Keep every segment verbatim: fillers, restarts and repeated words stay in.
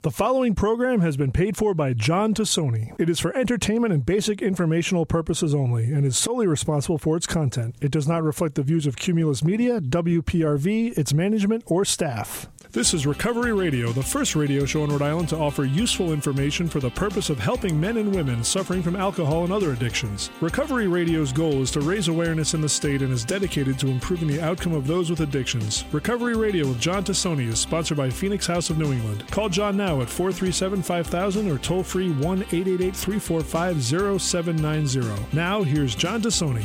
The following program has been paid for by John Tassoni. It is for entertainment and basic informational purposes only and is solely responsible for its content. It does not reflect the views of Cumulus Media, W P R V, its management, or staff. This is Recovery Radio, the first radio show in Rhode Island to offer useful information for the purpose of helping men and women suffering from alcohol and other addictions. Recovery Radio's goal is to raise awareness in the state and is dedicated to improving the outcome of those with addictions. Recovery Radio with John Tassoni is sponsored by Phoenix House of New England. Call John now at four three seven, five thousand or toll free one eight eight eight, three four five, zero seven nine zero. Now, here's John Tassoni.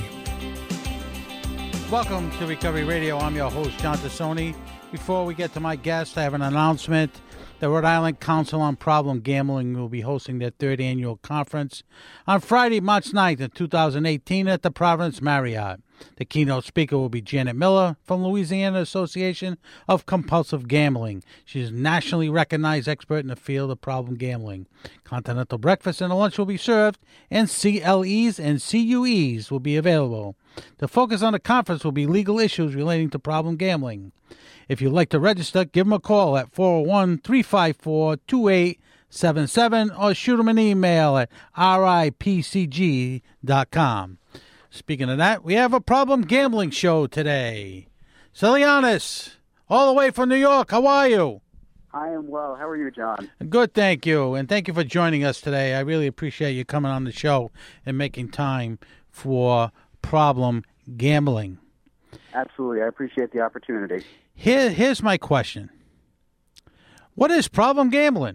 Welcome to Recovery Radio. I'm your host, John Tassoni. Before we get to my guest, I have an announcement. The Rhode Island Council on Problem Gambling will be hosting their third annual conference on Friday, March ninth of two thousand eighteen at the Providence Marriott. The keynote speaker will be Janet Miller from Louisiana Association of Compulsive Gambling. She is a nationally recognized expert in the field of problem gambling. Continental breakfast and a lunch will be served, and C L Es and C U Es will be available. The focus on the conference will be legal issues relating to problem gambling. If you'd like to register, give them a call at four oh one, three five four, two eight seven seven or shoot them an email at R I P C G dot com. Speaking of that, we have a problem gambling show today. Celianis, all the way from New York, how are you? I am well. How are you, John? Good, thank you. And thank you for joining us today. I really appreciate you coming on the show and making time for problem gambling. Absolutely. I appreciate the opportunity. Here, here's my question. What is problem gambling?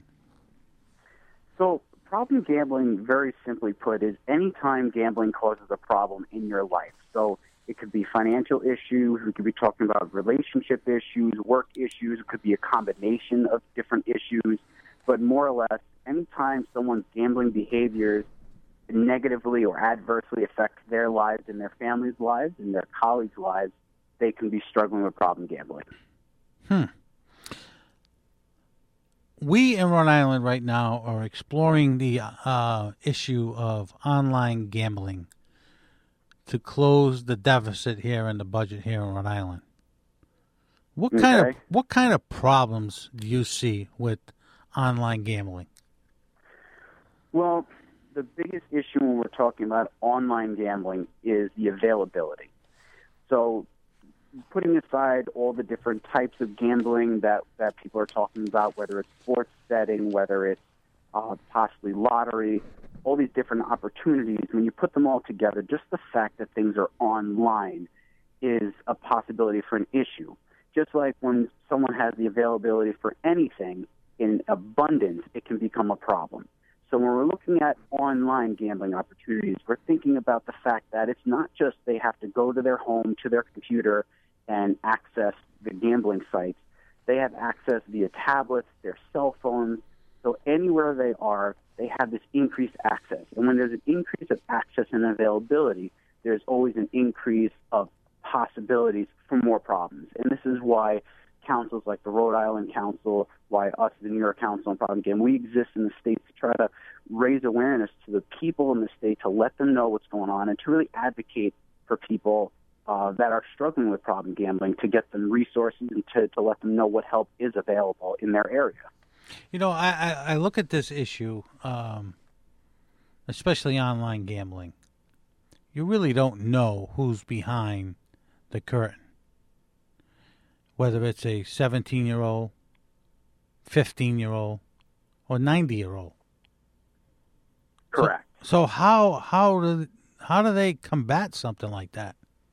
So, problem gambling, very simply put, is any time gambling causes a problem in your life. So, it could be financial issues, we could be talking about relationship issues, work issues, it could be a combination of different issues, but more or less, any time someone's gambling behaviors negatively or adversely affect their lives and their family's lives and their colleagues' lives, they can be struggling with problem gambling. Hmm. We in Rhode Island right now are exploring the uh, issue of online gambling to close the deficit here in the budget here in Rhode Island. What Okay. kind of what kind of problems do you see with online gambling? Well, the biggest issue when we're talking about online gambling is the availability. So, putting aside all the different types of gambling that, that people are talking about, whether it's sports betting, whether it's uh, possibly lottery, all these different opportunities, when you put them all together, just the fact that things are online is a possibility for an issue. Just like when someone has the availability for anything in abundance, it can become a problem. So when we're looking at online gambling opportunities, we're thinking about the fact that it's not just they have to go to their home, to their computer, and access the gambling sites. They have access via tablets, their cell phones. So anywhere they are, they have this increased access. And when there's an increase of access and availability, there's always an increase of possibilities for more problems. And this is why councils like the Rhode Island Council, why us, the New York Council on Problem Gambling, we exist in the state to try to raise awareness to the people in the state, to let them know what's going on, and to really advocate for people uh, that are struggling with problem gambling, to get them resources and to, to let them know what help is available in their area. You know, I, I, I look at this issue, um, especially online gambling. You really don't know who's behind the curtain. Whether it's a seventeen-year-old, fifteen-year-old, or ninety-year-old. Correct. So, so how how do how do they combat something like that?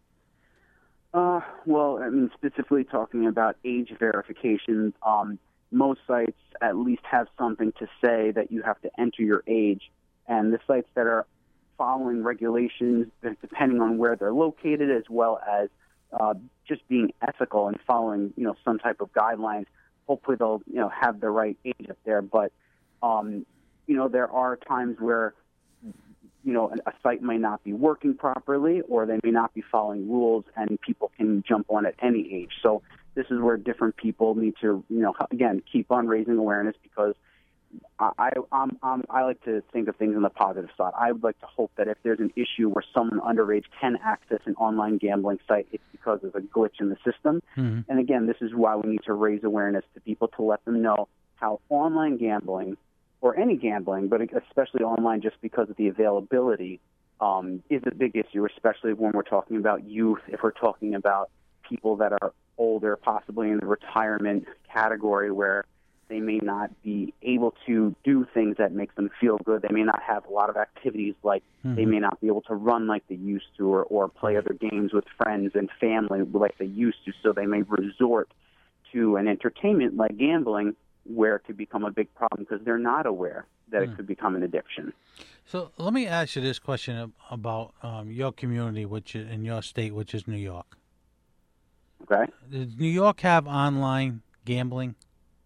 Uh, well, I mean, specifically talking about age verification, um, most sites at least have something to say that you have to enter your age, and the sites that are following regulations, depending on where they're located, as well as Uh, just being ethical and following, you know, some type of guidelines. Hopefully they'll, you know, have the right age up there. But, um, you know, there are times where, you know, a site may not be working properly, or they may not be following rules, and people can jump on at any age. So this is where different people need to, you know, again, keep on raising awareness, because I, I'm, I'm, I like to think of things on the positive side. I would like to hope that if there's an issue where someone underage can access an online gambling site, it's because there's a glitch in the system. Mm-hmm. And again, this is why we need to raise awareness to people, to let them know how online gambling, or any gambling, but especially online just because of the availability, um, is a big issue, especially when we're talking about youth, if we're talking about people that are older, possibly in the retirement category where they may not be able to do things that make them feel good. They may not have a lot of activities, like mm-hmm. they may not be able to run like they used to, or, or play other games with friends and family like they used to, so they may resort to an entertainment like gambling, where it could become a big problem because they're not aware that mm. it could become an addiction. So let me ask you this question about um, your community, which is in your state, which is New York. Okay. Does New York have online gambling?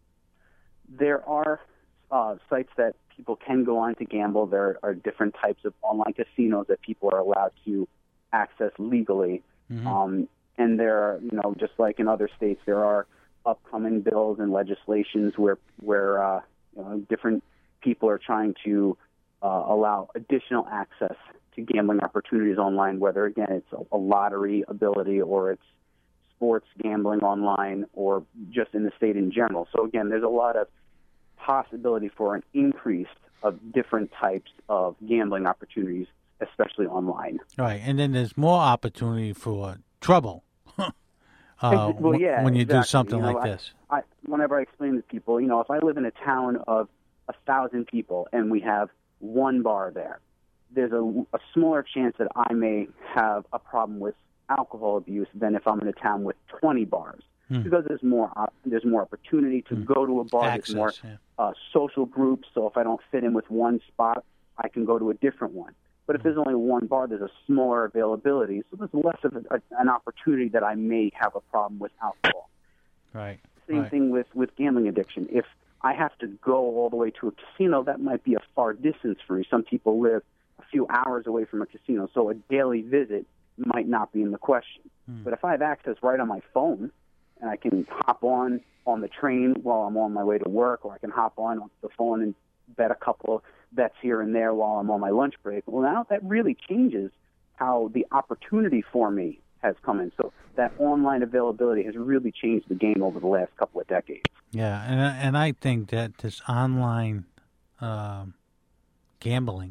There are uh, sites that people can go on to gamble. There are different types of online casinos that people are allowed to access legally. Mm-hmm. Um, and there are, you know, just like in other states, there are upcoming bills and legislations where where uh, you know, different people are trying to uh, allow additional access to gambling opportunities online, whether, again, it's a, a lottery ability or it's sports gambling online or just in the state in general. So, again, there's a lot of possibility for an increase of different types of gambling opportunities, especially online. Right, and then there's more opportunity for trouble. Uh, well, yeah, when you exactly. do something you know, like I, this. I, whenever I explain to people, you know, if I live in a town of a thousand people and we have one bar there, there's a, a smaller chance that I may have a problem with alcohol abuse than if I'm in a town with twenty bars, hmm. because there's more uh, there's more opportunity to hmm. go to a bar. Access, there's more yeah. uh, social groups. So if I don't fit in with one spot, I can go to a different one. But if there's only one bar, there's a smaller availability, so there's less of a, an opportunity that I may have a problem with alcohol. Right. Same right. thing with, with gambling addiction. If I have to go all the way to a casino, that might be a far distance for me. Some people live a few hours away from a casino, so a daily visit might not be in the question. Hmm. But if I have access right on my phone, and I can hop on on the train while I'm on my way to work, or I can hop on the phone and bet a couple of bets here and there while I'm on my lunch break. Well, now that really changes how the opportunity for me has come in. So that online availability has really changed the game over the last couple of decades. Yeah, and and I think that this online um, gambling,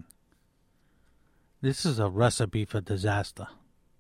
this is a recipe for disaster.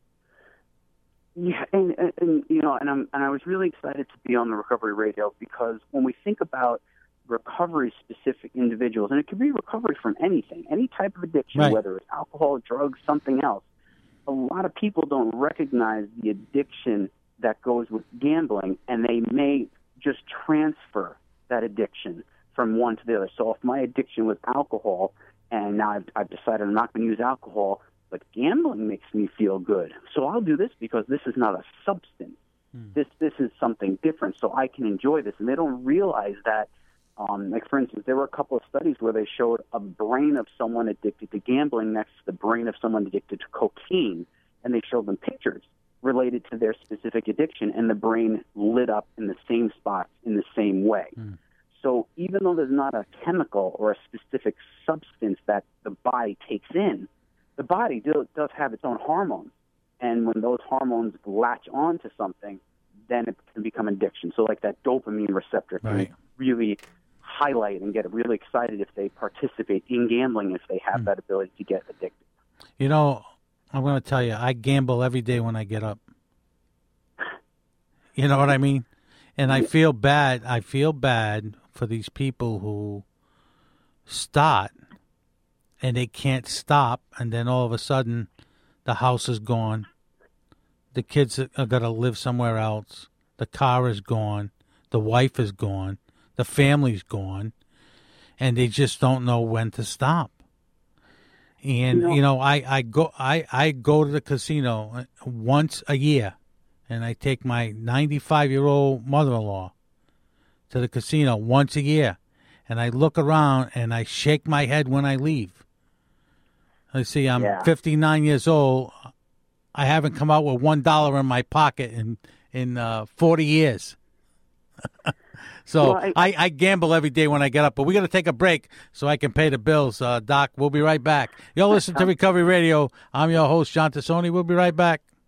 Yeah, and, and, and you know, and I'm and I was really excited to be on the Recovery Radio, because when we think about recovery-specific individuals, and it could be recovery from anything, any type of addiction, right. whether it's alcohol, drugs, something else, a lot of people don't recognize the addiction that goes with gambling, and they may just transfer that addiction from one to the other. So if my addiction was alcohol, and now I've, I've decided I'm not going to use alcohol, but gambling makes me feel good, so I'll do this because this is not a substance. Hmm. This this is something different, so I can enjoy this. And they don't realize that. Um, like, for instance, there were a couple of studies where they showed a brain of someone addicted to gambling next to the brain of someone addicted to cocaine, and they showed them pictures related to their specific addiction, and the brain lit up in the same spots in the same way. Mm. So even though there's not a chemical or a specific substance that the body takes in, the body do, does have its own hormones, and when those hormones latch on to something, then it can become addiction. So like that dopamine receptor can right. really highlight and get really excited if they participate in gambling, if they have mm. that ability to get addicted. You know, I'm going to tell you, I gamble every day when I get up. You know what I mean? And I feel bad. I feel bad for these people who start and they can't stop, and then all of a sudden the house is gone. The kids are going to live somewhere else. The car is gone. The wife is gone. The family's gone, and they just don't know when to stop. And you know, you know I, I go I, I go to the casino once a year, and I take my ninety-five-year-old mother-in-law to the casino once a year, and I look around and I shake my head when I leave. I see I'm yeah. fifty-nine years old. I haven't come out with one dollar in my pocket in in uh, forty years. So well, I, I, I gamble every day when I get up, but we got to take a break so I can pay the bills. Uh, Doc, we'll be right back. You'll listen to Recovery Radio. I'm your host, John Tassoni. We'll be right back.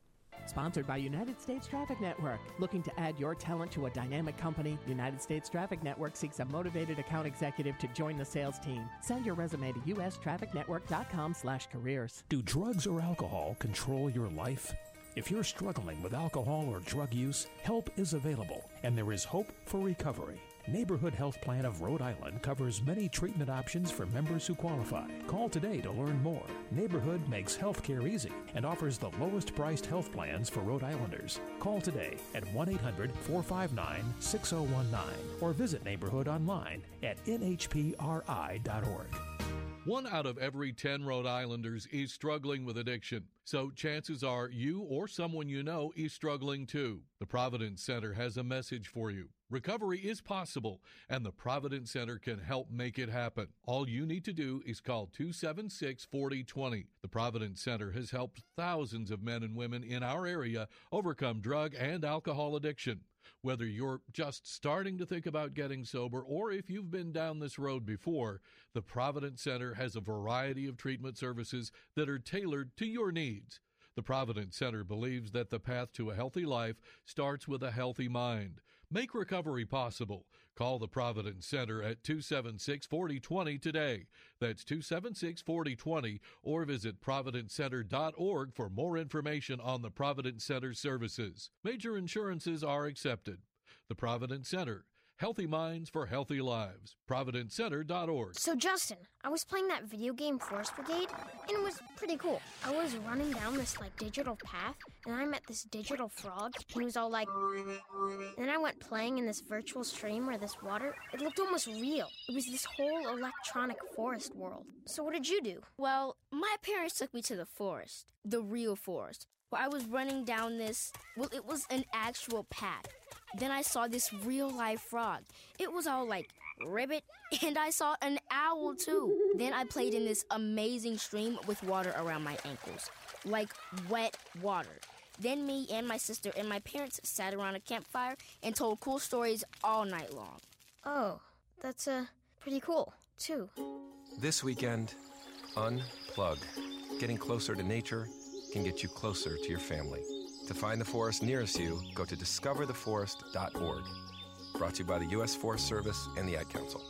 Sponsored by United States Traffic Network. Looking to add your talent to a dynamic company? United States Traffic Network seeks a motivated account executive to join the sales team. Send your resume to u s traffic network dot com slash careers. Do drugs or alcohol control your life? If you're struggling with alcohol or drug use, help is available, and there is hope for recovery. Neighborhood Health Plan of Rhode Island covers many treatment options for members who qualify. Call today to learn more. Neighborhood makes healthcare easy and offers the lowest priced health plans for Rhode Islanders. Call today at one eight hundred, four five nine, six oh one nine or visit Neighborhood online at n h p r i dot org. One out of every ten Rhode Islanders is struggling with addiction, so chances are you or someone you know is struggling too. The Providence Center has a message for you. Recovery is possible, and the Providence Center can help make it happen. All you need to do is call two seven six, four oh two oh. The Providence Center has helped thousands of men and women in our area overcome drug and alcohol addiction. Whether you're just starting to think about getting sober or if you've been down this road before, the Providence Center has a variety of treatment services that are tailored to your needs. The Providence Center believes that the path to a healthy life starts with a healthy mind. Make recovery possible. Call the Providence Center at two seven six, four oh two oh today. That's two seven six, four oh two oh, or visit providence center dot org for more information on the Providence Center services. Major insurances are accepted. The Providence Center. Healthy minds for healthy lives. providence center dot org. So, Justin, I was playing that video game Forest Brigade, and it was pretty cool. I was running down this, like, digital path, and I met this digital frog, and he was all like... And then I went playing in this virtual stream where this water, it looked almost real. It was this whole electronic forest world. So what did you do? Well, my parents took me to the forest, the real forest, where I was running down this... Well, it was an actual path. Then I saw this real-life frog. It was all like, ribbit, and I saw an owl, too. Then I played in this amazing stream with water around my ankles, like wet water. Then me and my sister and my parents sat around a campfire and told cool stories all night long. Oh, that's uh, pretty cool, too. This weekend, unplug. Getting closer to nature can get you closer to your family. To find the forest nearest you, go to discover the forest dot org. Brought to you by the U S Forest Service and the Ad Council.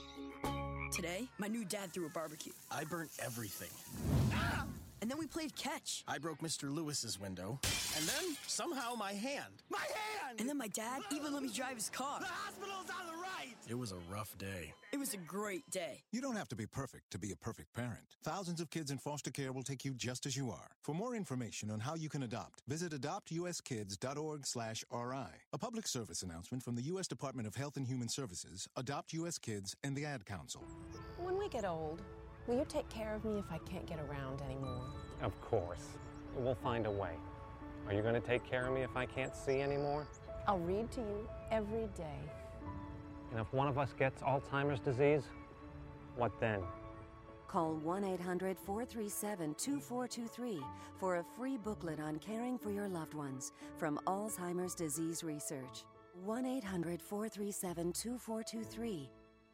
Today, my new dad threw a barbecue. I burnt everything. Ah! And then we played catch. I broke Mister Lewis's window. And then, somehow, my hand. My hand! And then my dad even let me drive his car. The hospital's on the right! It was a rough day. It was a great day. You don't have to be perfect to be a perfect parent. Thousands of kids in foster care will take you just as you are. For more information on how you can adopt, visit adopt u s kids dot org slash r i. A public service announcement from the U S Department of Health and Human Services, Adopt U S Kids, and the Ad Council. When we get old, will you take care of me if I can't get around anymore? Of course. We'll find a way. Are you going to take care of me if I can't see anymore? I'll read to you every day. And if one of us gets Alzheimer's disease, what then? Call one eight hundred, four three seven, two four two three for a free booklet on caring for your loved ones from Alzheimer's Disease Research. one eight hundred, four three seven, two four two three.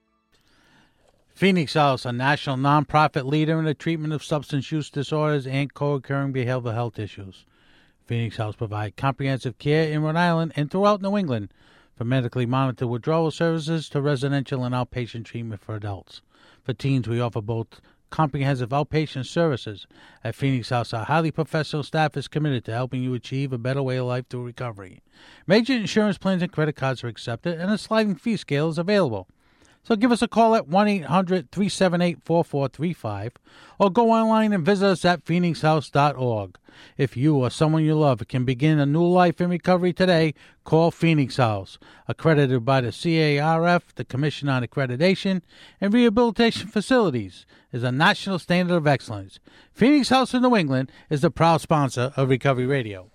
Phoenix House, a national nonprofit leader in the treatment of substance use disorders and co-occurring behavioral health issues. Phoenix House provides comprehensive care in Rhode Island and throughout New England, from medically monitored withdrawal services to residential and outpatient treatment for adults. For teens, we offer both comprehensive outpatient services. At Phoenix House, our highly professional staff is committed to helping you achieve a better way of life through recovery. Major insurance plans and credit cards are accepted, and a sliding fee scale is available. So give us a call at one eight hundred, three seven eight, four four three five or go online and visit us at phoenix house dot org. If you or someone you love can begin a new life in recovery today, call Phoenix House. Accredited by the C A R F, the Commission on Accreditation and Rehabilitation Facilities, is a national standard of excellence. Phoenix House in New England is the proud sponsor of Recovery Radio.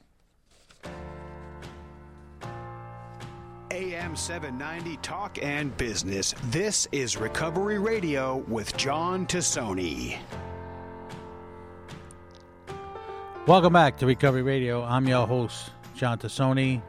A M seven ninety Talk and Business. This is Recovery Radio with John Tassoni. Welcome back to Recovery Radio. I'm your host, John Tassoni.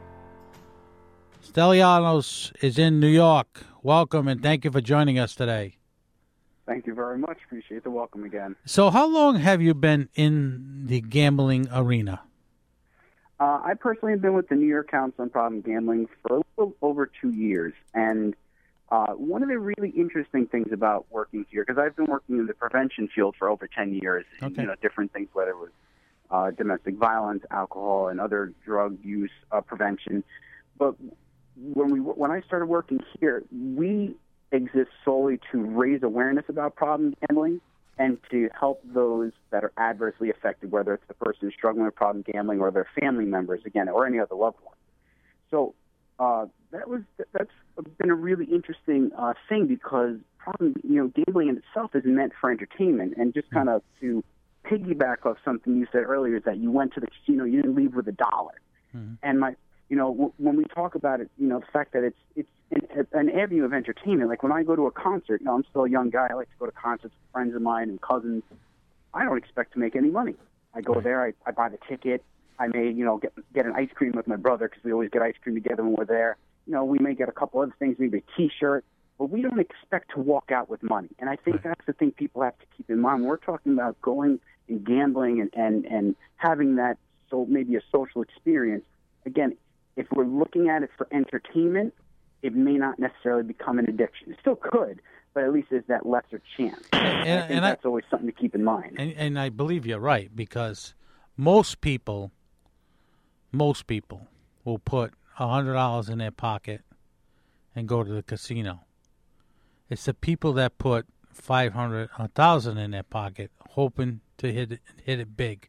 Stelianos is in New York. Welcome and thank you for joining us today. Thank you very much. Appreciate the welcome again. So how long have you been in the gambling arena? Uh, I personally have been with the New York Council on Problem Gambling for a little over two years, and uh, one of the really interesting things about working here, because I've been working in the prevention field for over ten years, Okay. you know, different things, whether it was uh, domestic violence, alcohol, and other drug use uh, prevention. But when we when I started working here, we exist solely to raise awareness about problem gambling and to help those that are adversely affected, whether it's the person who's struggling with problem gambling or their family members, again, or any other loved one. So uh, that was that's been a really interesting uh, thing because problem, you know, gambling in itself is meant for entertainment, and just kind of to piggyback off something you said earlier is that you went to the casino, you didn't leave with a dollar. Mm-hmm. And my, you know, w- when we talk about it, you know, the fact that it's it's an, an avenue of entertainment. Like when I go to a concert, you know, I'm still a young guy. I like to go to concerts with friends of mine and cousins. I don't expect to make any money. I go there, I, I buy the ticket. I may, you know, get get an ice cream with my brother because we always get ice cream together when we're there. You know, we may get a couple other things, maybe a T-shirt, but we don't expect to walk out with money. And I think that's the thing people have to keep in mind. We're talking about going and gambling and, and, and having that, so maybe a social experience. Again, if we're looking at it for entertainment, it may not necessarily become an addiction. It still could, but at least there's that lesser chance. And, I think and that's I, always something to keep in mind. And, and I believe you're right, because most people, most people will put one hundred dollars in their pocket and go to the casino. It's the people that put five hundred dollars, one thousand dollars in their pocket, hoping to hit it, hit it big.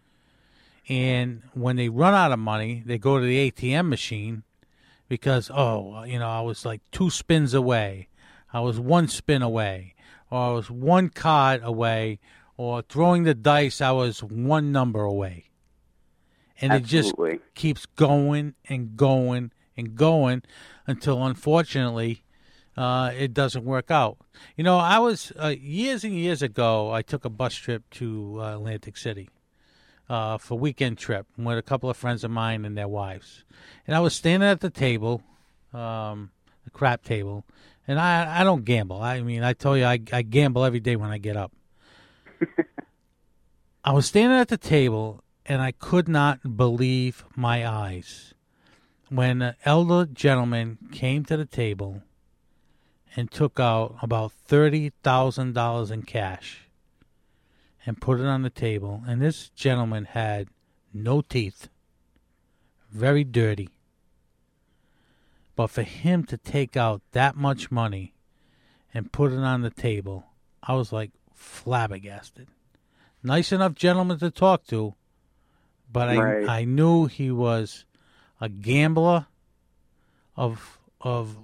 And when they run out of money, they go to the A T M machine because, oh, you know, I was like two spins away. I was one spin away. Or I was one card away. Or throwing the dice, I was one number away. And Absolutely. It just keeps going and going and going until, unfortunately, uh, it doesn't work out. You know, I was, uh, years and years ago, I took a bus trip to uh, Atlantic City uh, for a weekend trip with a couple of friends of mine and their wives. And I was standing at the table, um, the crap table, and I, I don't gamble. I mean, I tell you, I, I gamble every day when I get up. I was standing at the table, and I could not believe my eyes when an elder gentleman came to the table and took out about thirty thousand dollars in cash and put it on the table. And this gentleman had no teeth, very dirty. But for him to take out that much money and put it on the table, I was like flabbergasted. Nice enough gentleman to talk to, but I Right. I knew he was a gambler of of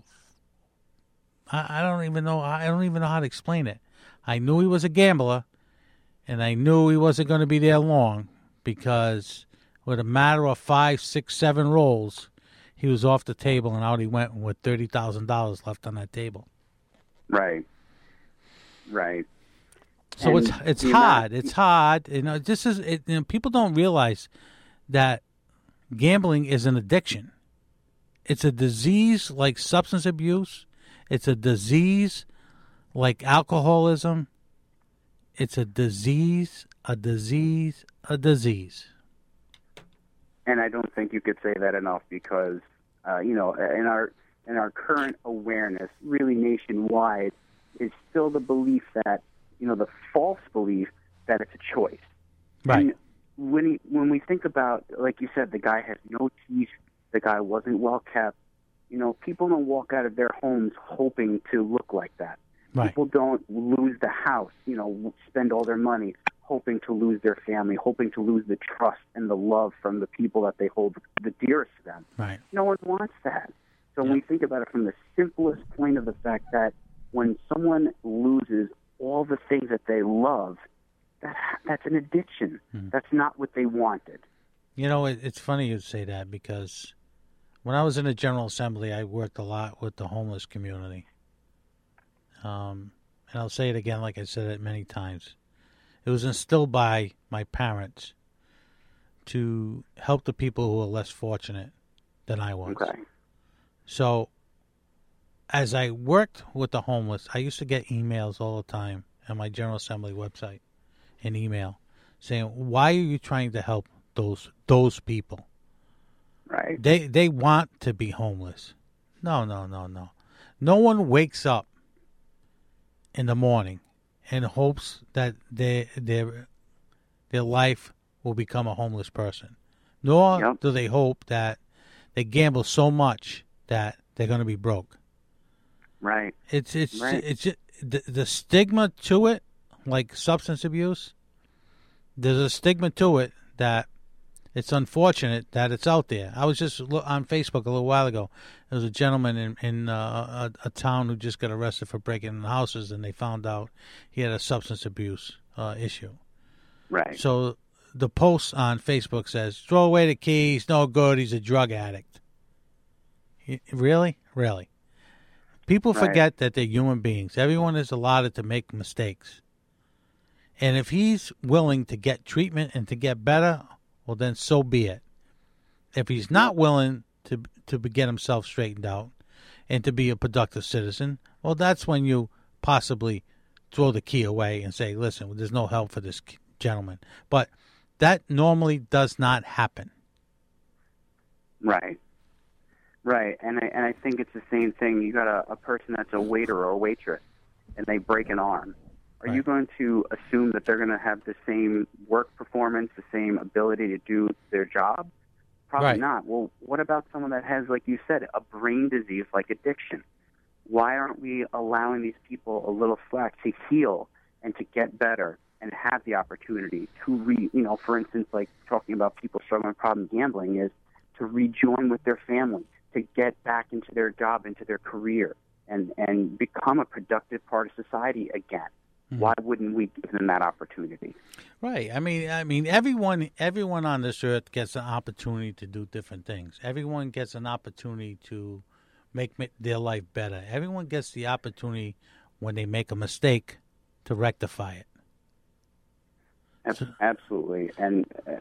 I, I don't even know I don't even know how to explain it. I knew he was a gambler, and I knew he wasn't going to be there long because with a matter of five, six, seven rolls, he was off the table and out he went with thirty thousand dollars left on that table. Right. Right. So And it's it's the hard. amount- It's hard. You know, this is it, you know, people don't realize that gambling is an addiction. It's a disease like substance abuse. It's a disease like alcoholism. It's a disease, a disease, a disease. And I don't think you could say that enough because, uh, you know, in our in our current awareness, really nationwide, is still the belief that, you know, the false belief that it's a choice. Right. And when he, when we think about, like you said, the guy has no teeth, the guy wasn't well kept. You know, people don't walk out of their homes hoping to look like that. Right. People don't lose the house, you know, spend all their money hoping to lose their family, hoping to lose the trust and the love from the people that they hold the dearest to them. Right. No one wants that. So when we think about it from the simplest point of the fact that when someone loses all the things that they love, that that's an addiction. That's not what they wanted. You know, it, it's funny you say that because when I was in the General Assembly, I worked a lot with the homeless community. Um, and I'll say it again, like I said it many times. It was instilled by my parents to help the people who are less fortunate than I was. Okay. So as I worked with the homeless, I used to get emails all the time on my General Assembly website, an email saying, why are you trying to help those those people? Right. They they want to be homeless. No, no, no, no. No one wakes up in the morning and hopes that their their their life will become a homeless person. Nor Yep. do they hope that they gamble so much that they're going to be broke. Right. It's it's Right. it's just, the, the stigma to it, like substance abuse. There's a stigma to it that it's unfortunate that it's out there. I was just lo- on Facebook a little while ago. There was a gentleman in, in uh, a, a town who just got arrested for breaking in houses, and they found out he had a substance abuse uh, issue. Right. So the post on Facebook says, throw away the keys, no good, he's a drug addict. Y- Really? Really? People Right. forget that they're human beings. Everyone is allowed to make mistakes. And if he's willing to get treatment and to get better, well, then so be it. If he's not willing to to get himself straightened out and to be a productive citizen, well, that's when you possibly throw the key away and say, listen, there's no help for this gentleman. But that normally does not happen. Right. Right. And I, and I think it's the same thing. You got a, a person that's a waiter or a waitress, and they break an arm. Are you going to assume that they're going to have the same work performance, the same ability to do their job? Probably Right. not. Well, what about someone that has, like you said, a brain disease like addiction? Why aren't we allowing these people a little slack to heal and to get better and have the opportunity to re, you know, for instance, like talking about people struggling with problem gambling is to rejoin with their family, to get back into their job, into their career, and, and become a productive part of society again. Why wouldn't we give them that opportunity? Right. I mean, I mean, everyone, everyone on this earth gets an opportunity to do different things. Everyone gets an opportunity to make ma- their life better. Everyone gets the opportunity when they make a mistake to rectify it. Ab- Absolutely, and, uh,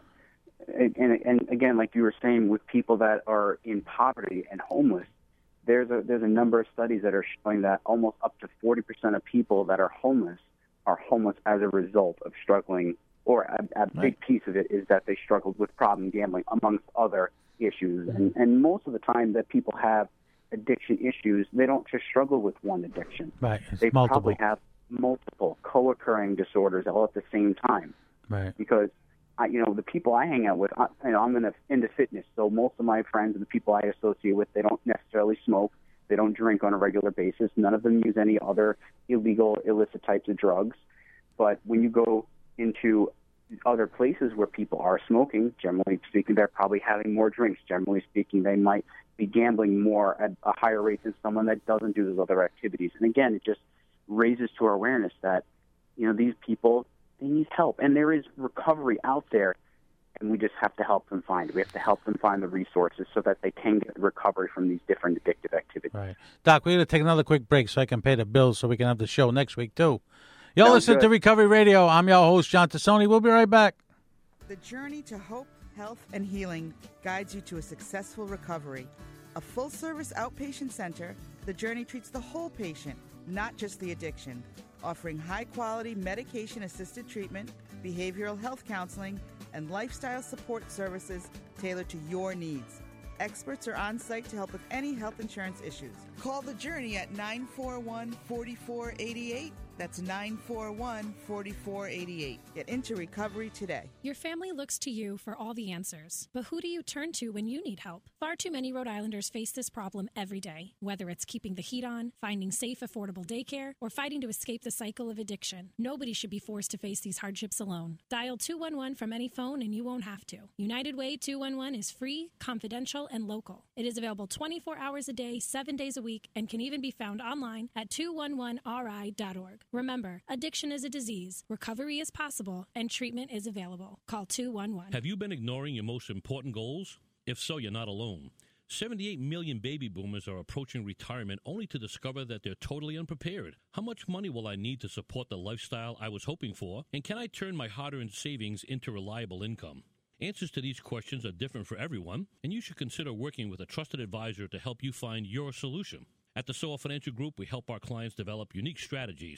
and and again, like you were saying, with people that are in poverty and homeless, there's a there's a number of studies that are showing that almost up to forty percent of people that are homeless are homeless as a result of struggling, or a, a big Right. piece of it is that they struggled with problem gambling, amongst other issues. And, and most of the time that people have addiction issues, they don't just struggle with one addiction. Right. It's They multiple. probably have multiple co-occurring disorders all at the same time. Right. Because, I, you know, the people I hang out with, I, you know, I'm in a, into fitness, so most of my friends and the people I associate with, they don't necessarily smoke. They don't drink on a regular basis. None of them use any other illegal, illicit types of drugs. But when you go into other places where people are smoking, generally speaking, they're probably having more drinks. Generally speaking, they might be gambling more at a higher rate than someone that doesn't do those other activities. And again, it just raises to our awareness that, you know, these people, they need help. And there is recovery out there, and we just have to help them find it. We have to help them find the resources so that they can get recovery from these different addictive activities. Right. Doc, we're going to take another quick break so I can pay the bills so we can have the show next week, too. You're Sounds listening good. to Recovery Radio. I'm your host, John Tassoni. We'll be right back. The journey to hope, health, and healing guides you to a successful recovery. A full-service outpatient center, The Journey treats the whole patient, not just the addiction, offering high-quality medication-assisted treatment, behavioral health counseling, and lifestyle support services tailored to your needs. Experts are on site to help with any health insurance issues. Call The Journey at nine four one, four four eight eight. That's nine four one, four four eight eight. Get into recovery today. Your family looks to you for all the answers, but who do you turn to when you need help? Far too many Rhode Islanders face this problem every day, whether it's keeping the heat on, finding safe, affordable daycare, or fighting to escape the cycle of addiction. Nobody should be forced to face these hardships alone. Dial two one one from any phone and you won't have to. United Way two one one is free, confidential, and local. It is available twenty-four hours a day, seven days a week, and can even be found online at two one one R I dot org. Remember, addiction is a disease, recovery is possible, and treatment is available. Call two one one. Have you been ignoring your most important goals? If so, you're not alone. seventy-eight million baby boomers are approaching retirement only to discover that they're totally unprepared. How much money will I need to support the lifestyle I was hoping for? And can I turn my hard-earned savings into reliable income? Answers to these questions are different for everyone, and you should consider working with a trusted advisor to help you find your solution. At the Soar Financial Group, we help our clients develop unique strategies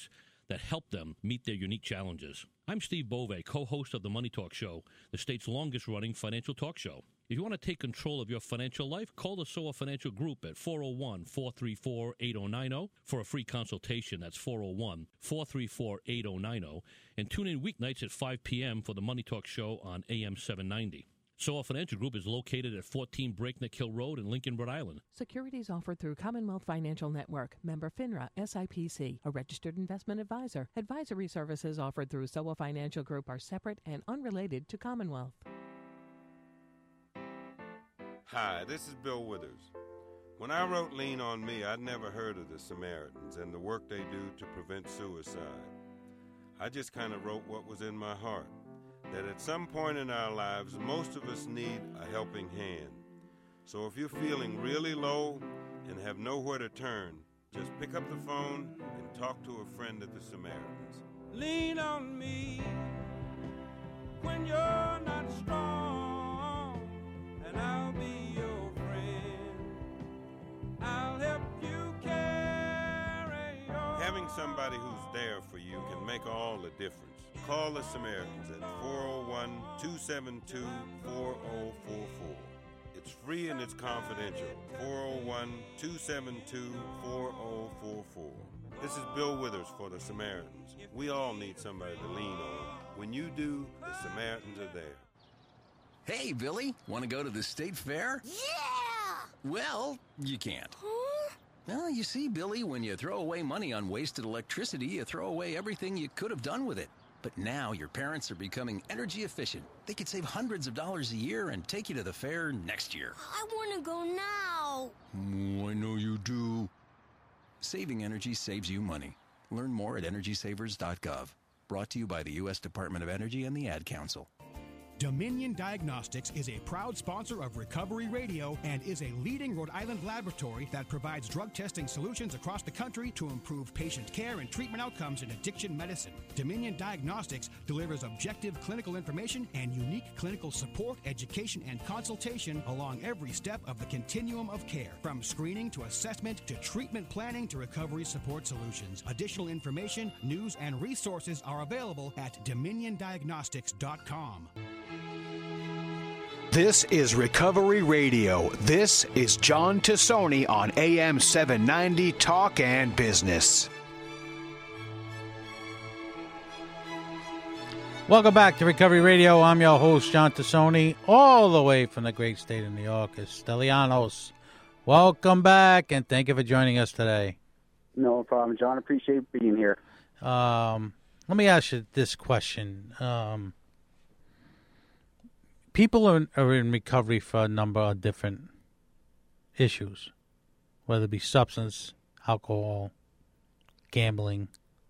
that help them meet their unique challenges. I'm Steve Bove, co-host of the Money Talk Show, the state's longest-running financial talk show. If you want to take control of your financial life, call the S O A Financial Group at four oh one, four three four, eight oh nine oh for a free consultation. That's four oh one, four three four, eight oh nine oh. And tune in weeknights at five p.m. for the Money Talk Show on A M seven ninety. S O A Financial Group is located at fourteen Breakneck Hill Road in Lincoln, Rhode Island. Securities offered through Commonwealth Financial Network, member FINRA, S I P C, a registered investment advisor. Advisory services offered through S O A Financial Group are separate and unrelated to Commonwealth. Hi, this is Bill Withers. When I wrote Lean on Me, I'd never heard of the Samaritans and the work they do to prevent suicide. I just kind of wrote what was in my heart, that at some point in our lives, most of us need a helping hand. So if you're feeling really low and have nowhere to turn, just pick up the phone and talk to a friend at the Samaritans. Lean on me when you're not strong, and I'll be your friend. I'll help you carry your... Having somebody who's there for you can make all the difference. Call the Samaritans at four oh one, two seven two, four oh four four. It's free and it's confidential. four oh one, two seven two, four oh four four. This is Bill Withers for the Samaritans. We all need somebody to lean on. When you do, the Samaritans are there. Hey, Billy, want to go to the state fair? Yeah! Well, you can't. Huh? Well, you see, Billy, when you throw away money on wasted electricity, you throw away everything you could have done with it. But now your parents are becoming energy efficient. They could save hundreds of dollars a year and take you to the fair next year. I want to go now. Oh, I know you do. Saving energy saves you money. Learn more at energy savers dot gov. Brought to you by the U S Department of Energy and the Ad Council. Dominion Diagnostics is a proud sponsor of Recovery Radio and is a leading Rhode Island laboratory that provides drug testing solutions across the country to improve patient care and treatment outcomes in addiction medicine. Dominion Diagnostics delivers objective clinical information and unique clinical support, education, and consultation along every step of the continuum of care, from screening to assessment to treatment planning to recovery support solutions. Additional information, news, and resources are available at dominion diagnostics dot com. This is Recovery Radio. This is John Tassoni on A M seven ninety Talk and Business. Welcome back to Recovery Radio. I'm your host, John Tassoni, all the way from the great state of New York, Castellanos. Welcome back, and thank you for joining us today. No problem, John. Appreciate being here. Um, let me ask you this question. Um, people are, are in recovery for a number of different issues, whether it be substance, alcohol, gambling.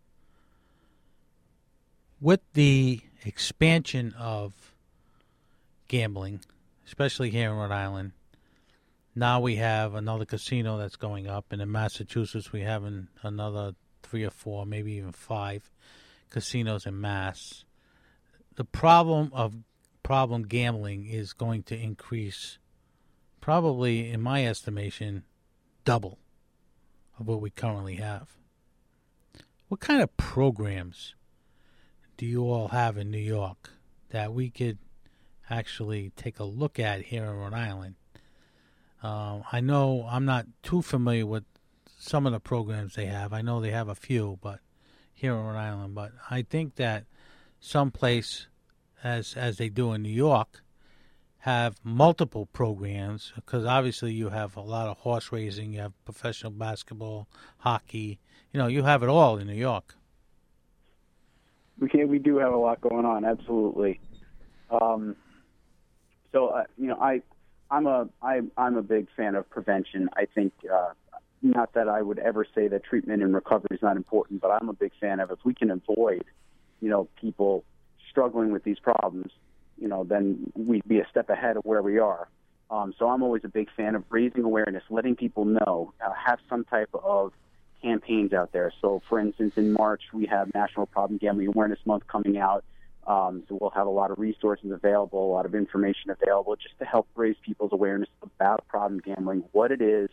With the expansion of gambling, especially here in Rhode Island, now we have another casino that's going up, and in Massachusetts we have an, another three or four, maybe even five casinos in Mass. The problem of problem gambling is going to increase, probably, in my estimation, double of what we currently have. What kind of programs do you all have in New York that we could actually take a look at here in Rhode Island? Uh, I know I'm not too familiar with some of the programs they have. I know they have a few, but here in Rhode Island. But I think that someplace, as as they do in New York, have multiple programs, because obviously you have a lot of horse racing, you have professional basketball, hockey. You know, you have it all in New York. We can, we do have a lot going on, absolutely. Um, so uh, you know, I I'm a I I'm a big fan of prevention. I think uh, not that I would ever say that treatment and recovery is not important, but I'm a big fan of if we can avoid, you know, people struggling with these problems, you know, then we'd be a step ahead of where we are. Um, so I'm always a big fan of raising awareness, letting people know, uh, have some type of campaigns out there. So, for instance, in March, we have National Problem Gambling Awareness Month coming out. Um, so we'll have a lot of resources available, a lot of information available just to help raise people's awareness about problem gambling, what it is,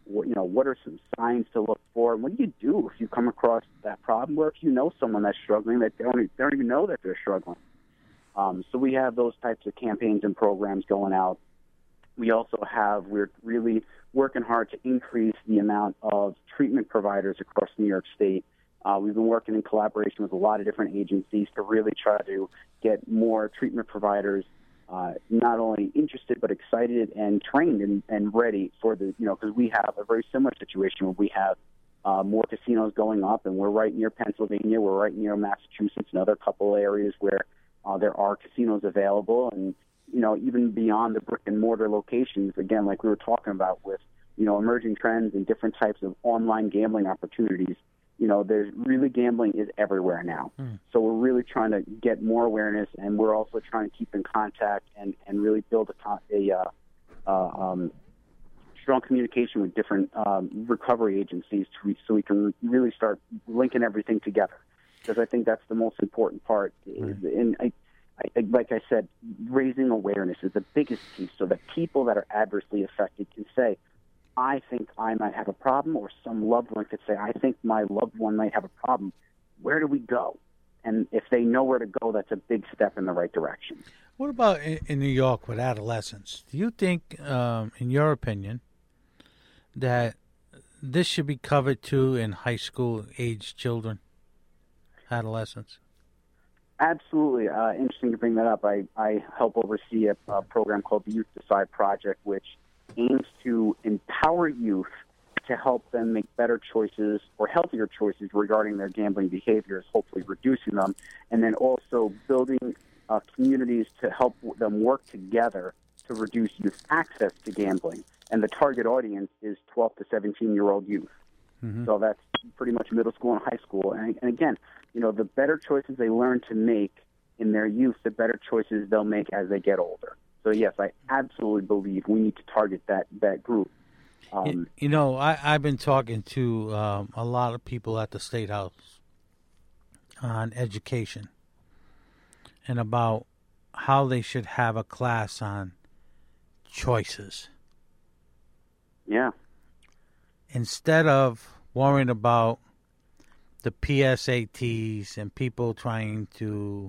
what, you know, what are some signs to look for? And what do you do if you come across that problem, or if you know someone that's struggling that they don't, they don't even know that they're struggling? Um, so we have those types of campaigns and programs going out. We also have, we're really working hard to increase the amount of treatment providers across New York State. Uh, we've been working in collaboration with a lot of different agencies to really try to get more treatment providers uh, not only interested but excited and trained and, and ready for the, you know, because we have a very similar situation where we have uh, more casinos going up, and we're right near Pennsylvania, we're right near Massachusetts, and other couple areas where uh, there are casinos available, and you know, even beyond the brick and mortar locations, again, like we were talking about with, you know, emerging trends and different types of online gambling opportunities. You know, there's really gambling is everywhere now. Mm. So we're really trying to get more awareness, and we're also trying to keep in contact and, and really build a, a uh, uh, um, strong communication with different um, recovery agencies to, so we can really start linking everything together. Because I think that's the most important part. Mm. And I, I, like I said, raising awareness is the biggest piece so that people that are adversely affected can say, I think I might have a problem, or some loved one could say, I think my loved one might have a problem. Where do we go? And if they know where to go, that's a big step in the right direction. What about in, in New York with adolescents? Do you think, um, in your opinion, that this should be covered too in high school age children, adolescents? Absolutely. Uh, interesting to bring that up. I, I help oversee a, a program called the Youth Decide Project, which aims to empower youth to help them make better choices or healthier choices regarding their gambling behaviors, hopefully reducing them, and then also building uh, communities to help them work together to reduce youth access to gambling. And the target audience is twelve to seventeen-year-old youth. Mm-hmm. So that's pretty much middle school and high school. And, and again, you know, the better choices they learn to make in their youth, the better choices they'll make as they get older. So, yes, I absolutely believe we need to target that, that group. Um, you, you know, I, I've been talking to um, a lot of people at the State House on education and about how they should have a class on choices. Yeah. Instead of worrying about the P S A Ts and people trying to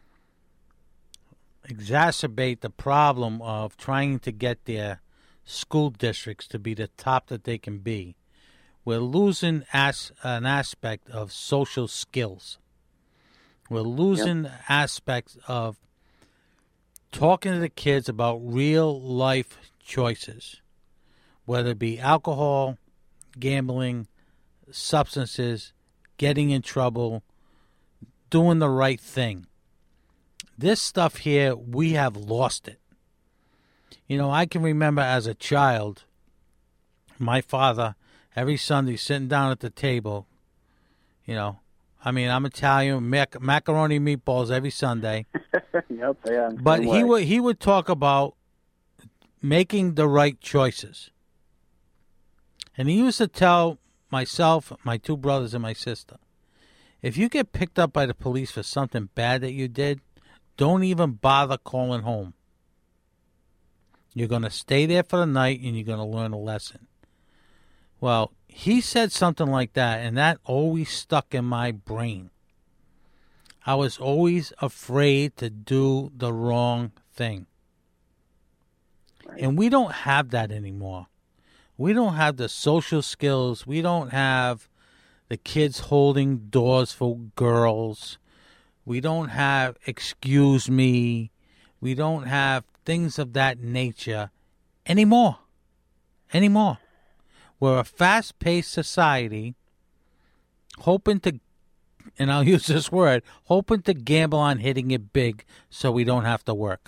exacerbate the problem of trying to get their school districts to be the top that they can be, we're losing as an aspect of social skills. We're losing yep. aspects of talking to the kids about real life choices, whether it be alcohol, gambling, substances, getting in trouble, doing the right thing. This stuff here, we have lost it. You know, I can remember as a child, my father, every Sunday, sitting down at the table, you know, I mean, I'm Italian, mac- macaroni meatballs every Sunday. Yep, yeah. But he would, he would talk about making the right choices. And he used to tell myself, my two brothers, and my sister, if you get picked up by the police for something bad that you did, don't even bother calling home. You're going to stay there for the night, and you're going to learn a lesson. Well, he said something like that, and that always stuck in my brain. I was always afraid to do the wrong thing. Right. And we don't have that anymore. We don't have the social skills. We don't have the kids holding doors for girls. We don't have excuse me. We don't have things of that nature anymore. Anymore. We're a fast-paced society hoping to, and I'll use this word, hoping to gamble on hitting it big so we don't have to work.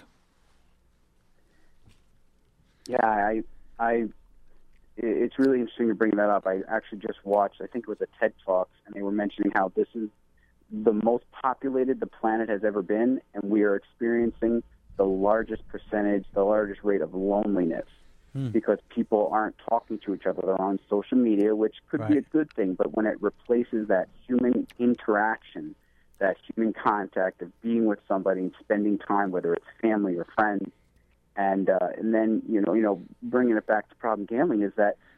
Yeah, I, I, it's really interesting to bring that up. I actually just watched, I think it was a TED Talks, and they were mentioning how this is the most populated the planet has ever been, and we are experiencing the largest percentage, the largest rate of loneliness hmm. because people aren't talking to each other. They're on social media, which could right. be a good thing, but when it replaces that human interaction, that human contact of being with somebody and spending time, whether it's family or friends, and uh, and then you know you know bringing it back to problem gambling is that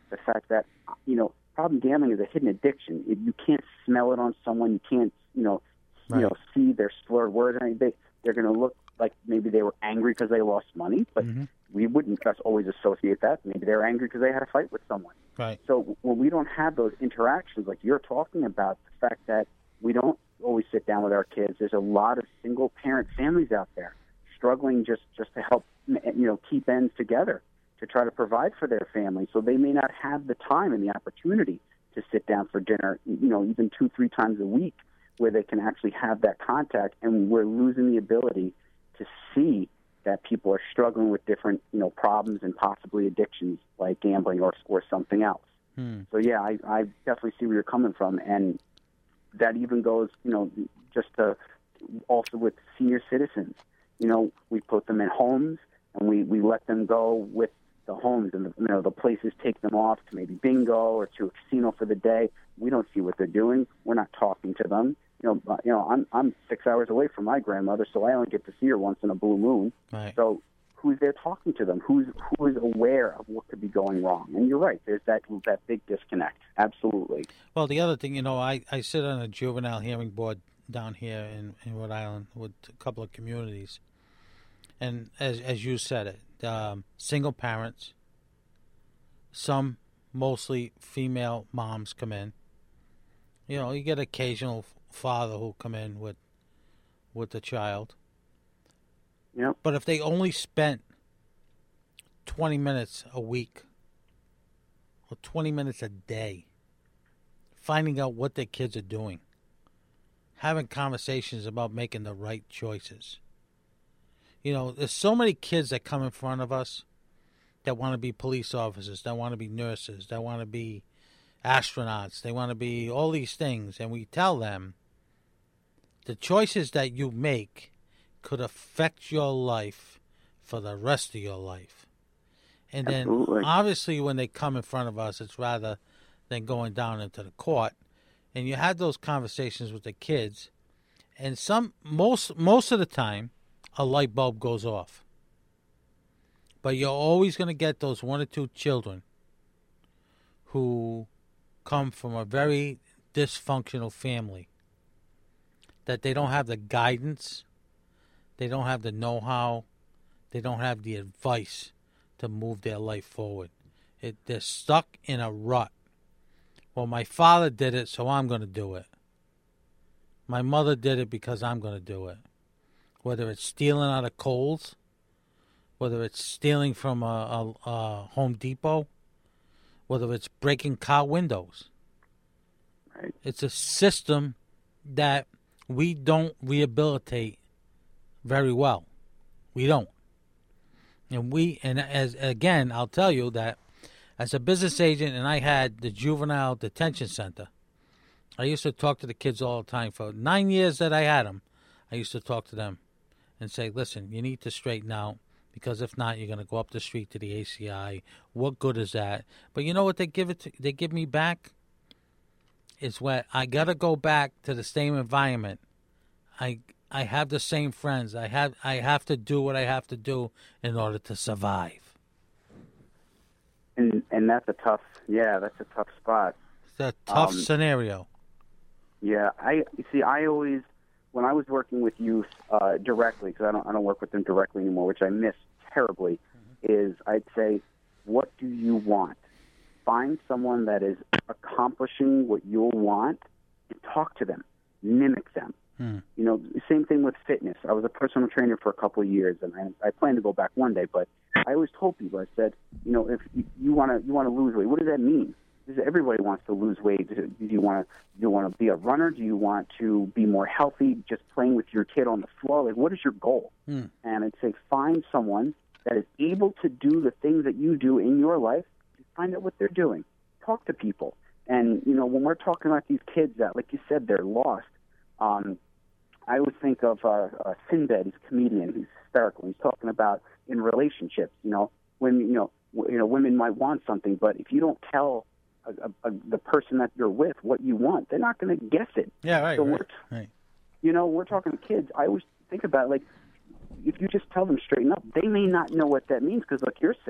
the fact that, you know, problem gambling is a hidden addiction. If you can't smell it on someone, you can't, you know, Right. you know, see their slurred words. I mean, they, they're going to look like maybe they were angry because they lost money, but Mm-hmm. we wouldn't just always associate that. Maybe they're angry because they had a fight with someone. Right. So when we don't have those interactions like you're talking about, the fact that we don't always sit down with our kids, there's a lot of single-parent families out there struggling just, just to help, you know, keep ends together, to try to provide for their family. So they may not have the time and the opportunity to sit down for dinner, you know, even two, three times a week, where they can actually have that contact, and we're losing the ability to see that people are struggling with different, you know, problems and possibly addictions like gambling or or something else. Hmm. So yeah, I, I definitely see where you're coming from, and that even goes, you know, just to also with senior citizens. You know, we put them in homes, and we, we let them go with the homes, and the, you know, the places take them off to maybe bingo or to a casino for the day. We don't see what they're doing. We're not talking to them. You know, you know, I'm I'm six hours away from my grandmother, so I only get to see her once in a blue moon. Right. So who's there talking to them? Who's who is aware of what could be going wrong? And you're right. There's that that big disconnect. Absolutely. Well, the other thing, you know, I, I sit on a juvenile hearing board down here in, in Rhode Island with a couple of communities. And as as you said it, um, single parents, some mostly female moms come in. You know, you get occasional father who come in with with the child. Yep. But if they only spent twenty minutes a week or twenty minutes a day finding out what their kids are doing, having conversations about making the right choices. You know, there's so many kids that come in front of us that want to be police officers, that want to be nurses, that want to be astronauts, they want to be all these things, and we tell them the choices that you make could affect your life for the rest of your life. And then Absolutely. obviously when they come in front of us, it's rather than going down into the court. And you have those conversations with the kids, and some most most of the time a light bulb goes off. But you're always going to get those one or two children who come from a very dysfunctional family, that they don't have the guidance, they don't have the know-how, they don't have the advice to move their life forward. It, they're stuck in a rut. Well, my father did it, so I'm going to do it. My mother did it because I'm going to do it. Whether it's stealing out of Kohl's, whether it's stealing from a, a, a Home Depot, whether it's breaking car windows. Right. It's a system that we don't rehabilitate very well. We don't. And we, and as again, I'll tell you that as a business agent, and I had the juvenile detention center, I used to talk to the kids all the time. For nine years that I had them, I used to talk to them and say, listen, you need to straighten out, because if not, you're going to go up the street to the A C I. What good is that? But you know what they give it to, they give me back? Is when I got to go back to the same environment. I I have the same friends. I have I have to do what I have to do in order to survive. And and that's a tough, yeah, that's a tough spot. It's a tough Um, scenario. Yeah, I you see. I always, when I was working with youth uh, directly, because I don't, I don't work with them directly anymore, which I miss terribly. Is I'd say, what do you want? Find someone that is accomplishing what you'll want, and talk to them, mimic them. Hmm. You know, same thing with fitness. I was a personal trainer for a couple of years, and I, I plan to go back one day. But I always told people, I said, you know, if you, you want to, you want to lose weight. What does that mean? Because everybody wants to lose weight. Do you want to, do you want to be a runner? Do you want to be more healthy? Just playing with your kid on the floor. Like, what is your goal? Hmm. And I'd say find someone that is able to do the things that you do in your life. Find out what they're doing. Talk to people. And you know, when we're talking about these kids that, like you said, they're lost. Um, I always think of uh, uh, Sinbad, he's a comedian, he's hysterical. He's talking about in relationships, you know, when you know, w- you know, women might want something, but if you don't tell a, a, a, the person that you're with what you want, they're not going to guess it. Yeah, right, so right, we're, right. You know, we're talking to kids. I always think about, like, if you just tell them straighten up, they may not know what that means because, like you're saying,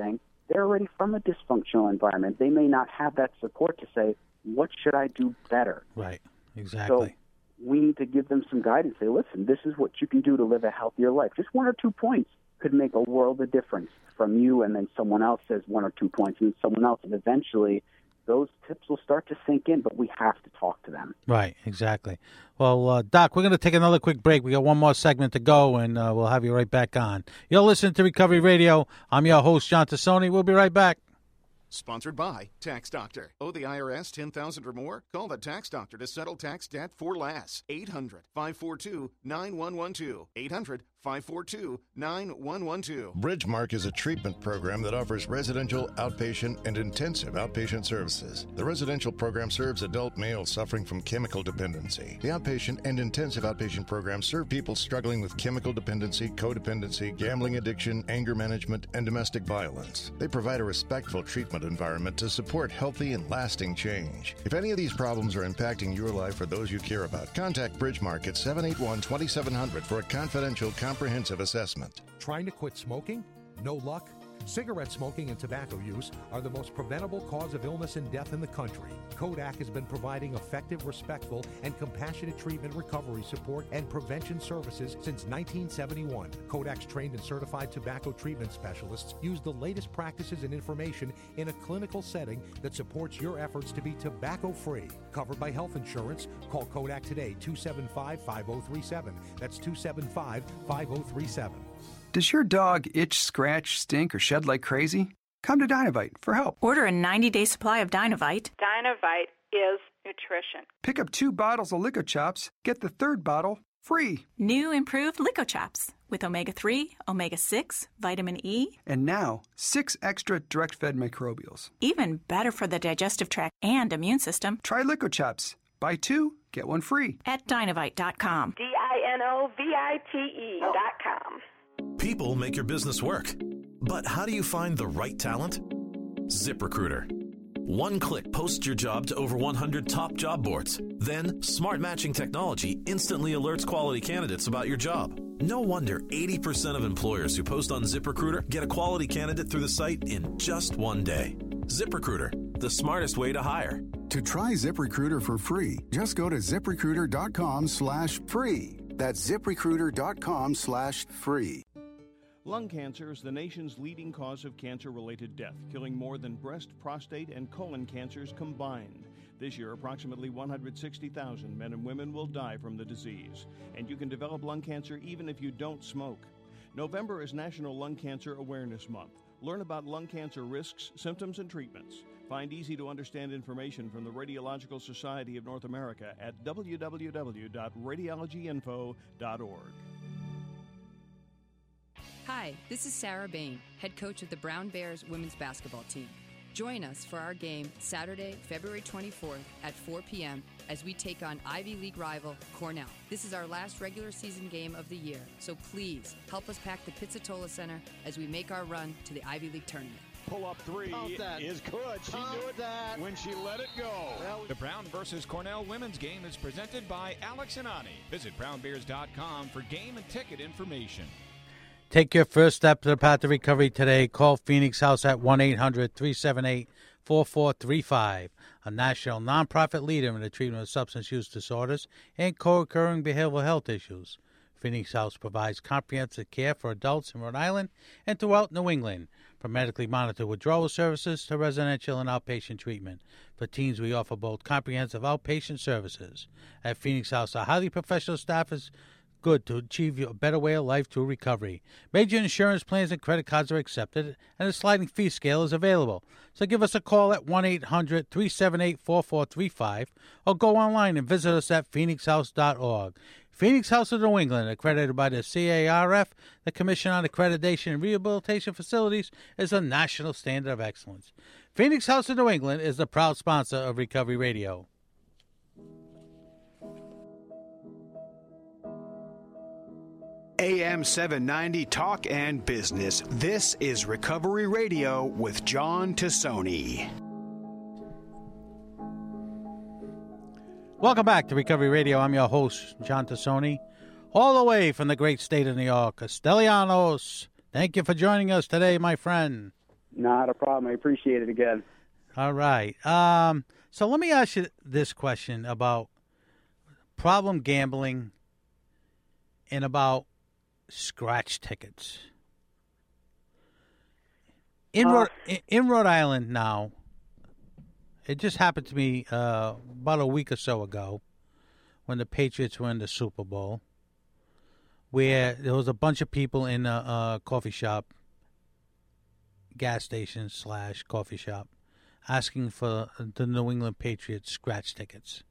they're already from a dysfunctional environment. They may not have that support to say, what should I do better? Right, exactly. So we need to give them some guidance. Say, listen, this is what you can do to live a healthier life. Just one or two points could make a world of difference from you, and then someone else says one or two points, and someone else, and eventually those tips will start to sink in, but we have to talk to them. Right, exactly. Well, uh, Doc, we're going to take another quick break. We got one more segment to go, and uh, we'll have you right back on. You're listening to Recovery Radio. I'm your host, John Tassoni. We'll be right back. Sponsored by Tax Doctor. Owe the I R S ten thousand dollars or more? Call the Tax Doctor to settle tax debt for less. eight hundred, five four two, nine one one two. eight hundred, five four two, nine one one two. Bridgemark is a treatment program that offers residential, outpatient, and intensive outpatient services. The residential program serves adult males suffering from chemical dependency. The outpatient and intensive outpatient programs serve people struggling with chemical dependency, codependency, gambling addiction, anger management, and domestic violence. They provide a respectful treatment environment to support healthy and lasting change. If any of these problems are impacting your life or those you care about, contact Bridgemark at seven eight one, two seven zero zero for a confidential comprehensive assessment. Trying to quit smoking? No luck? Cigarette smoking and tobacco use are the most preventable cause of illness and death in the country. Kodak has been providing effective, respectful, and compassionate treatment, recovery support, and prevention services since nineteen seventy-one. Kodak's trained and certified tobacco treatment specialists use the latest practices and information in a clinical setting that supports your efforts to be tobacco-free. Covered by health insurance, call Kodak today, two seven five, five zero three seven. That's two seven five, five zero three seven. Does your dog itch, scratch, stink, or shed like crazy? Come to Dinovite for help. Order a ninety-day supply of Dinovite. Dinovite is nutrition. Pick up two bottles of Lico Chops, get the third bottle free. New improved Lico Chops with omega three, omega six, vitamin E. And now, six extra direct-fed microbials. Even better for the digestive tract and immune system. Try Lico Chops. Buy two, get one free. At Dinovite dot com. D I N O V I T E dot com. People make your business work. But how do you find the right talent? ZipRecruiter. One click posts your job to over one hundred top job boards. Then, smart matching technology instantly alerts quality candidates about your job. No wonder eighty percent of employers who post on ZipRecruiter get a quality candidate through the site in just one day. ZipRecruiter, the smartest way to hire. To try ZipRecruiter for free, just go to ZipRecruiter.com slash free. That's ZipRecruiter.com slash free. Lung cancer is the nation's leading cause of cancer-related death, killing more than breast, prostate, and colon cancers combined. This year, approximately one hundred sixty thousand men and women will die from the disease. And you can develop lung cancer even if you don't smoke. November is National Lung Cancer Awareness Month. Learn about lung cancer risks, symptoms, and treatments. Find easy-to-understand information from the Radiological Society of North America at w w w dot radiology info dot org. Hi, this is Sarah Bain, head coach of the Brown Bears women's basketball team. Join us for our game Saturday, February twenty-fourth at four p.m. as we take on Ivy League rival Cornell. This is our last regular season game of the year, so please help us pack the Pizzatola Center as we make our run to the Ivy League tournament. Pull-up three is good. She Count knew it that. when she let it go. The Brown versus Cornell women's game is presented by Alex Anani. Visit brown bears dot com for game and ticket information. Take your first step to the path to recovery today. Call Phoenix House at one eight hundred, three seven eight, four four three five, a national nonprofit leader in the treatment of substance use disorders and co-occurring behavioral health issues. Phoenix House provides comprehensive care for adults in Rhode Island and throughout New England, from medically monitored withdrawal services to residential and outpatient treatment. For teens, we offer both comprehensive outpatient services. At Phoenix House, our highly professional staff is good to achieve a better way of life through recovery. Major insurance plans and credit cards are accepted, and a sliding fee scale is available. So give us a call at one eight hundred, three seven eight, four four three five or go online and visit us at phoenix house dot org. Phoenix House of New England, accredited by the C A R F, the Commission on Accreditation and Rehabilitation Facilities, is a national standard of excellence. Phoenix House of New England is the proud sponsor of Recovery Radio. A M seven ninety Talk and Business. This is Recovery Radio with John Tassoni. Welcome back to Recovery Radio. I'm your host, John Tassoni, all the way from the great state of New York, Castellanos. Thank you for joining us today, my friend. Not a problem. I appreciate it again. All right. Um, so let me ask you this question about problem gambling and about scratch tickets. In, uh, Rhode, in Rhode Island now, it just happened to me uh, about a week or so ago when the Patriots were in the Super Bowl, where there was a bunch of people in a, a coffee shop, gas station slash coffee shop, asking for the New England Patriots scratch tickets.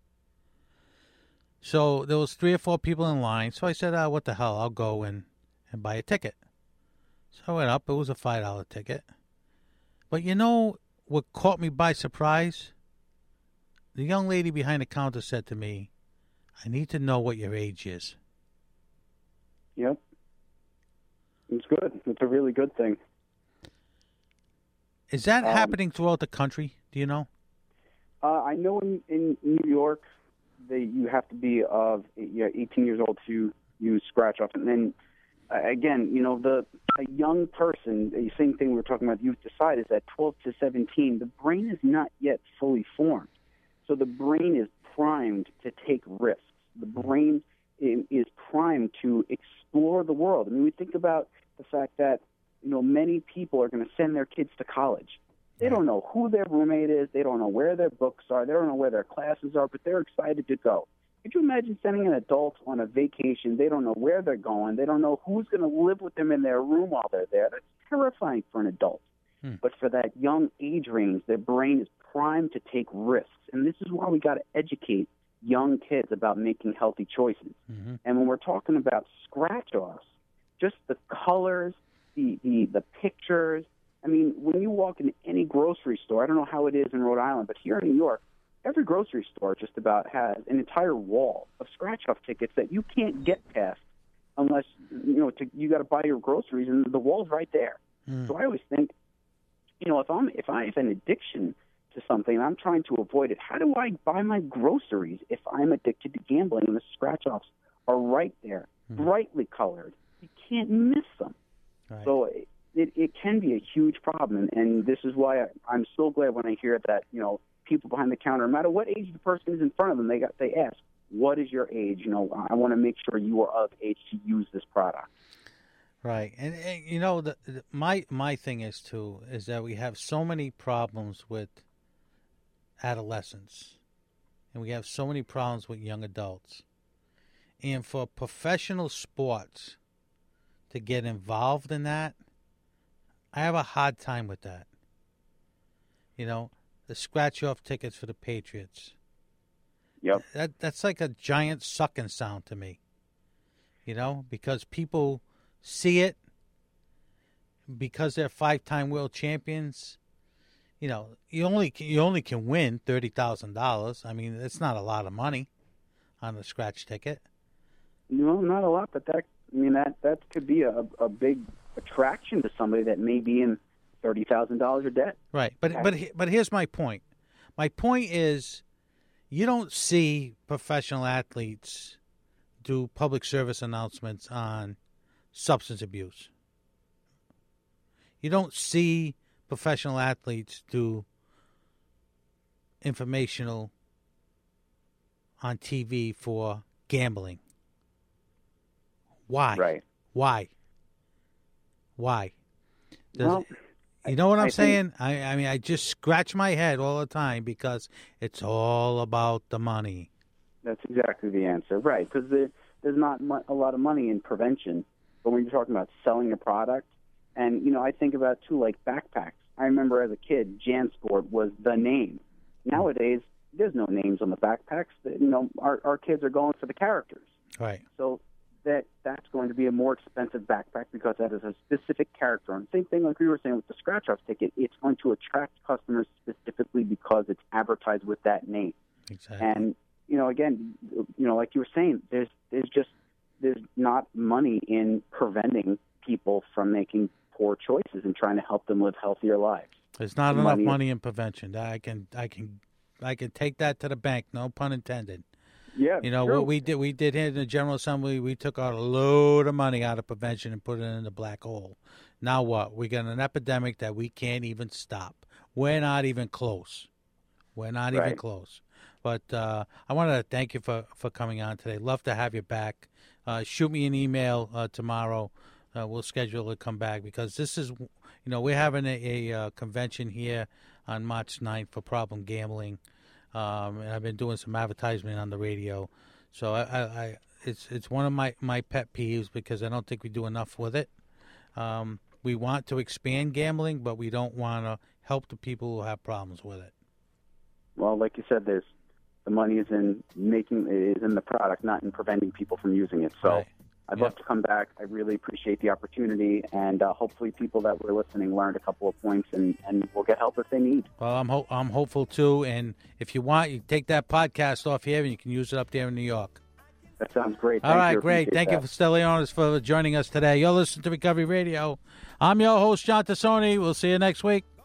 So there was three or four people in line. So I said, oh, what the hell, I'll go and, and buy a ticket. So I went up. It was a five dollar ticket. But you know what caught me by surprise? The young lady behind the counter said to me, I need to know what your age is. Yep. It's good. It's a really good thing. Is that um, happening throughout the country? Do you know? Uh, I know in, in New York, they, you have to be of you know, eighteen years old to use scratch off. And then, uh, again, you know, the a young person, the same thing we were talking about, youth decide, is that twelve to seventeen, the brain is not yet fully formed. So the brain is primed to take risks. The brain is primed to explore the world. I mean, we think about the fact that, you know, many people are going to send their kids to college. They don't know who their roommate is. They don't know where their books are. They don't know where their classes are, but they're excited to go. Could you imagine sending an adult on a vacation? They don't know where they're going. They don't know who's going to live with them in their room while they're there. That's terrifying for an adult. Hmm. But for that young age range, their brain is primed to take risks. And this is why we got to educate young kids about making healthy choices. Mm-hmm. And when we're talking about scratch-offs, just the colors, the, the, the pictures. I mean, when you walk into any grocery store, I don't know how it is in Rhode Island, but here in New York, every grocery store just about has an entire wall of scratch-off tickets that you can't get past unless, you know, to, you got to buy your groceries, and the wall's right there. Mm. So I always think, you know, if I'm if I have an addiction to something and I'm trying to avoid it, how do I buy my groceries if I'm addicted to gambling and the scratch-offs are right there, mm. brightly colored? You can't miss them. Right. So it, it, it can be a huge problem, and, and this is why I, I'm so glad when I hear that, you know, people behind the counter, no matter what age the person is in front of them, they got they ask, what is your age? You know, I want to make sure you are of age to use this product. Right, and, and you know, the, the, my my thing is too is that we have so many problems with adolescents, and we have so many problems with young adults, and for professional sports to get involved in that, I have a hard time with that. You know, the scratch-off tickets for the Patriots. Yep. That that's like a giant sucking sound to me. You know, because people see it, because they're five-time world champions. You know, you only you only can win thirty thousand dollars. I mean, it's not a lot of money on a scratch ticket. No, not a lot, but that I mean that that could be a a big attraction to somebody that may be in thirty thousand dollars of debt. Right, but but but here's my point. My point is, you don't see professional athletes do public service announcements on substance abuse. You don't see professional athletes do informational on T V for gambling. Why? Right. Why? Why? Does, well, you know what I'm I saying? think, I, I mean, I just scratch my head all the time because it's all about the money. That's exactly the answer, right? Because there, there's not mu- a lot of money in prevention, but when you're talking about selling a product, and you know, I think about too, like backpacks. I remember as a kid, JanSport was the name. Nowadays, there's no names on the backpacks. You know, our our kids are going for the characters. Right. So that that's going to be a more expensive backpack because that is a specific character. And same thing like we were saying with the scratch-off ticket, it's going to attract customers specifically because it's advertised with that name. Exactly. And, you know, again, you know, like you were saying, there's there's just there's not money in preventing people from making poor choices and trying to help them live healthier lives. There's not the enough money, money in prevention. I can I can I can take that to the bank, no pun intended. Yeah, you know true. what we did. We did here in the General Assembly. We took out a load of money out of prevention and put it in the black hole. Now what? We got an epidemic that we can't even stop. We're not even close. We're not Right. even close. But uh, I want to thank you for, for coming on today. Love to have you back. Uh, shoot me an email uh, tomorrow. Uh, we'll schedule to come back because this is, you know, we're having a, a uh, convention here on March ninth for problem gambling. Um, and I've been doing some advertisement on the radio. So I, I, I it's it's one of my, my pet peeves because I don't think we do enough with it. Um, we want to expand gambling, but we don't want to help the people who have problems with it. Well, like you said, there's the money is in making is in the product, not in preventing people from using it. So Right. I'd Yep. love to come back. I really appreciate the opportunity, and uh, hopefully people that were listening learned a couple of points and, and will get help if they need. Well, I'm ho- I'm hopeful too, and if you want, you take that podcast off here and you can use it up there in New York. That sounds great. All Thank right, you. great. Appreciate Thank that. you, Stellionis, for joining us today. You're listening to Recovery Radio. I'm your host, John Tassoni. We'll see you next week.